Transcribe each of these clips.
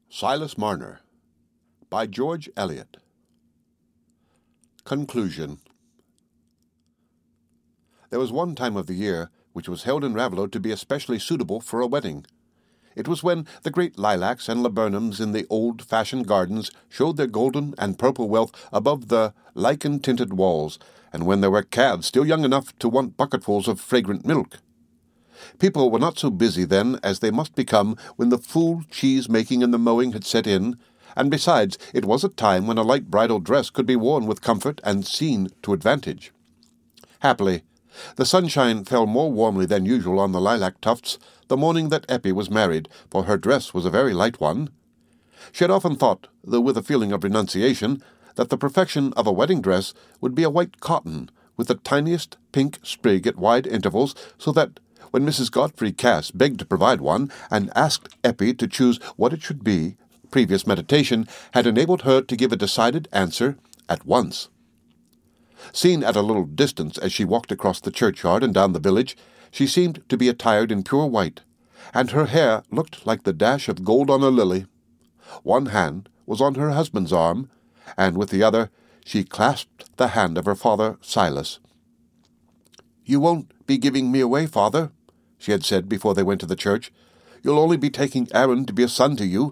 Silas Marner by George Eliot. Conclusion. There was one time of the year which was held in Raveloe to be especially suitable for a wedding. It was when the great lilacs and laburnums in the old-fashioned gardens showed their golden and purple wealth above the lichen-tinted walls, and when there were calves still young enough to want bucketfuls of fragrant milk. People were not so busy then as they must become when the full cheese-making and the mowing had set in, and besides, it was a time when a light bridal dress could be worn with comfort and seen to advantage. Happily, the sunshine fell more warmly than usual on the lilac tufts the morning that Eppie was married, for her dress was a very light one. She had often thought, though with a feeling of renunciation, that the perfection of a wedding dress would be a white cotton, with the tiniest pink sprig at wide intervals, so that when Mrs. Godfrey Cass begged to provide one, and asked Eppie to choose what it should be, previous meditation had enabled her to give a decided answer at once. Seen at a little distance as she walked across the churchyard and down the village, she seemed to be attired in pure white, and her hair looked like the dash of gold on a lily. One hand was on her husband's arm, and with the other she clasped the hand of her father Silas. "You won't be giving me away, father," she had said before they went to the church. "You'll only be taking Aaron to be a son to you."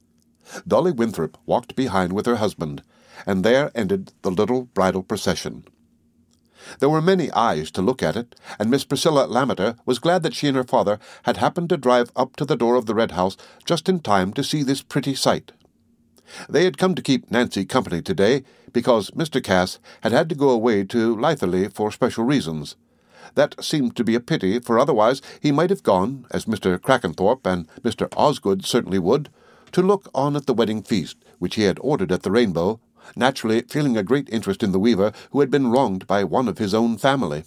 Dolly Winthrop walked behind with her husband, and there ended the little bridal procession. There were many eyes to look at it, and Miss Priscilla Lammeter was glad that she and her father had happened to drive up to the door of the Red House just in time to see this pretty sight. They had come to keep Nancy company today, because Mr. Cass had to go away to Lytherley for special reasons. That seemed to be a pity, for otherwise he might have gone, as Mr. Crackenthorpe and Mr. Osgood certainly would, to look on at the wedding feast, which he had ordered at the Rainbow, naturally feeling a great interest in the weaver who had been wronged by one of his own family.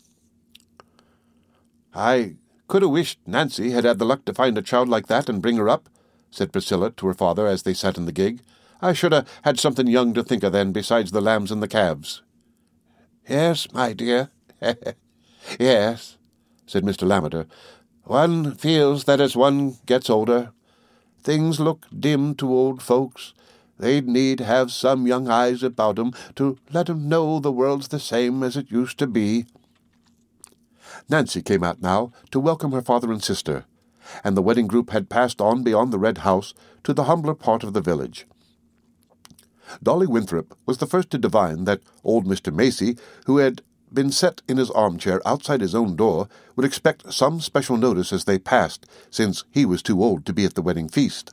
"I could have wished Nancy had had the luck to find a child like that and bring her up," said Priscilla to her father as they sat in the gig. "I should have had something young to think of then besides the lambs and the calves." "Yes, my dear, yes," said Mr. Lammeter. "One feels that as one gets older, things look dim to old folks. They'd need have some young eyes about 'em to let 'em know the world's the same as it used to be." Nancy came out now to welcome her father and sister, and the wedding group had passed on beyond the Red House to the humbler part of the village. Dolly Winthrop was the first to divine that old Mr. Macy, who had been set in his armchair outside his own door, would expect some special notice as they passed, since he was too old to be at the wedding feast.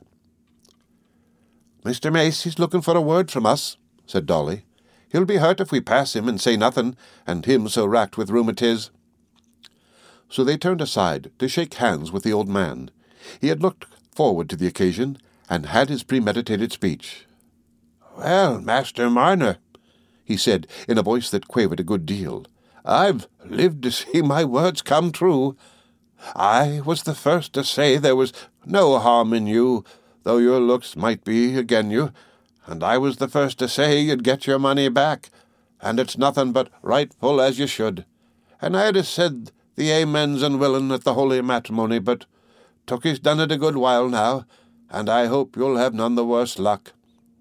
"Mr. Macy's looking for a word from us," said Dolly. "He'll be hurt if we pass him and say nothing, and him so racked with rheumatiz." So they turned aside to shake hands with the old man. He had looked forward to the occasion, and had his premeditated speech. "Well, Master Marner," he said in a voice that quavered a good deal, "I've lived to see my words come true. I was the first to say there was no harm in you, though your looks might be again you, and I was the first to say you'd get your money back, and it's nothing but rightful as you should. And I'd have said the amens and willin' at the holy matrimony, but Tookie's done it a good while now, and I hope you'll have none the worse luck."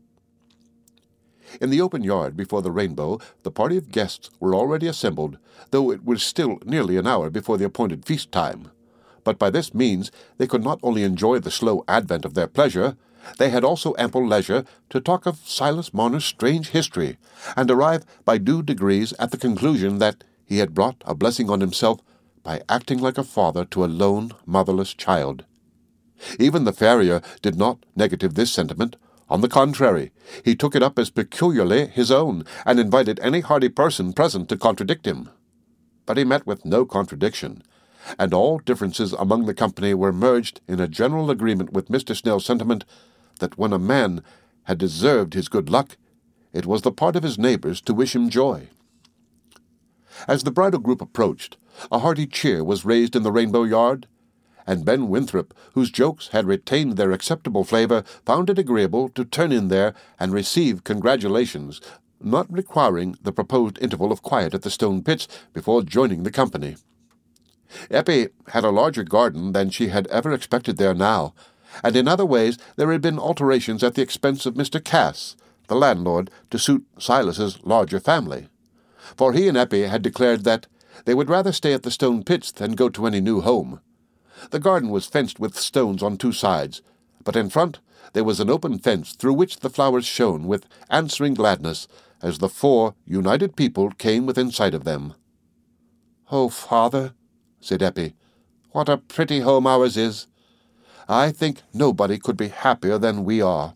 In the open yard before the Rainbow, the party of guests were already assembled, though it was still nearly an hour before the appointed feast time. But by this means they could not only enjoy the slow advent of their pleasure, they had also ample leisure to talk of Silas Marner's strange history, and arrive by due degrees at the conclusion that he had brought a blessing on himself by acting like a father to a lone, motherless child. Even the farrier did not negative this sentiment. On the contrary, he took it up as peculiarly his own, and invited any hardy person present to contradict him. But he met with no contradiction, and all differences among the company were merged in a general agreement with Mr. Snell's sentiment that when a man had deserved his good luck, it was the part of his neighbors to wish him joy. As the bridal group approached, a hearty cheer was raised in the Rainbow yard, and Ben Winthrop, whose jokes had retained their acceptable flavor, found it agreeable to turn in there and receive congratulations, not requiring the proposed interval of quiet at the stone pits before joining the company. Eppie had a larger garden than she had ever expected there now, and in other ways there had been alterations at the expense of Mr. Cass, the landlord, to suit Silas's larger family. For he and Eppie had declared that they would rather stay at the Stone Pits than go to any new home. The garden was fenced with stones on 2 sides, but in front there was an open fence through which the flowers shone with answering gladness as the 4 united people came within sight of them. "Oh, father," said Eppie, "what a pretty home ours is! I think nobody could be happier than we are."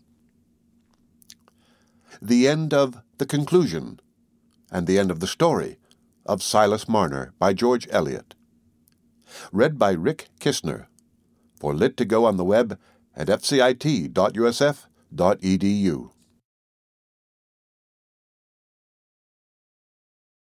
The end of The Conclusion, and the end of the story of Silas Marner by George Eliot. Read by Rick Kistner. For Lit to go on the web at fcit.usf.edu.